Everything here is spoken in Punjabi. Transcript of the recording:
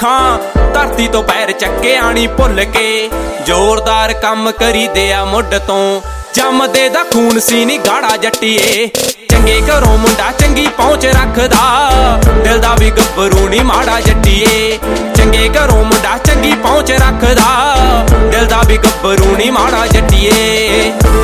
ਹਾਂ ਧਰਤੀ ਤੋਂ ਪੈਰ ਚੱਕਿਆ ਨੀ ਭੁੱਲ ਕੇ, ਜ਼ੋਰਦਾਰ ਕੰਮ ਕਰੀਦੇ ਆ ਮੁੱਢ ਤੋਂ। ਜੰਮਦੇ ਦਾ ਖੂਨ ਸੀ ਨੀ ਗਾੜਾ ਜੱਟੀਏ, ਚੰਗੇ ਘਰੋਂ ਮੁੰਡਾ ਚੰਗੀ ਪਹੁੰਚ ਰੱਖਦਾ, ਦਿਲ ਦਾ ਵੀ ਗੱਭਰੂ ਨੀ ਮਾੜਾ ਜੱਟੀਏ। ਚੰਗੇ ਘਰੋਂ ਮੁੰਡਾ ਚੰਗੀ ਪਹੁੰਚ ਰੱਖਦਾ, ਦਿਲ ਦਾ ਵੀ ਗੱਭਰੂ ਨੀ ਮਾੜਾ ਜੱਟੀਏ।